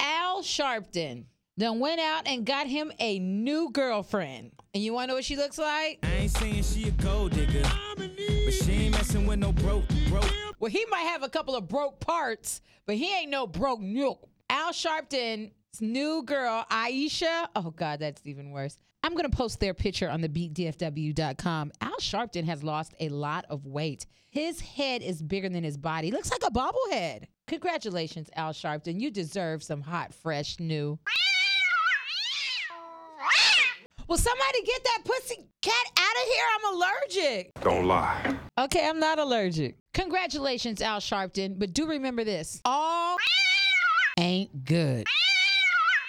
Al Sharpton done went out and got him a new girlfriend. And you want to know what she looks like? I ain't saying she a gold digger, but she ain't messing with no broke. Well, he might have a couple of broke parts, but he ain't no broke milk. Al Sharpton's new girl, Aisha. Oh, God, that's even worse. I'm going to post their picture on thebeatdfw.com. Al Sharpton has lost a lot of weight. His head is bigger than his body. He looks like a bobblehead. Congratulations, Al Sharpton. You deserve some hot, fresh, new. Will somebody get that pussy cat out of here? I'm allergic. Don't lie. Okay, I'm not allergic. Congratulations, Al Sharpton. But do remember this. All ain't good.